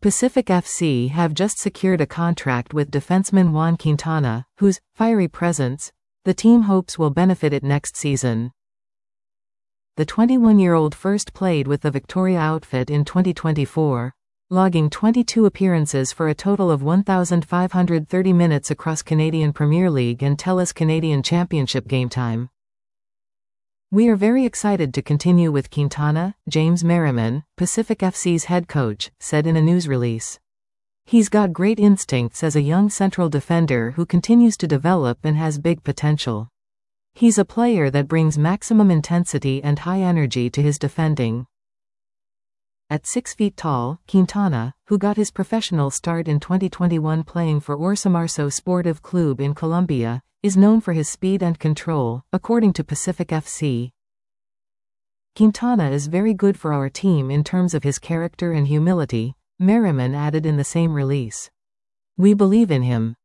Pacific FC have just secured a contract with defenseman Juan Quintana, whose fiery presence the team hopes will benefit it next season. The 21-year-old first played with the Victoria outfit in 2024, logging 22 appearances for a total of 1,530 minutes across Canadian Premier League and TELUS Canadian Championship game time. "We are very excited to continue with Quintana," James Merriman, Pacific FC's head coach, said in a news release. "He's got great instincts as a young central defender who continues to develop and has big potential. He's a player that brings maximum intensity and high energy to his defending." At 6 feet tall, Quintana, who got his professional start in 2021 playing for Orsamarso Sportive Club in Colombia, is known for his speed and control, according to Pacific FC. "Quintana is very good for our team in terms of his character and humility," Merriman added in the same release. "We believe in him.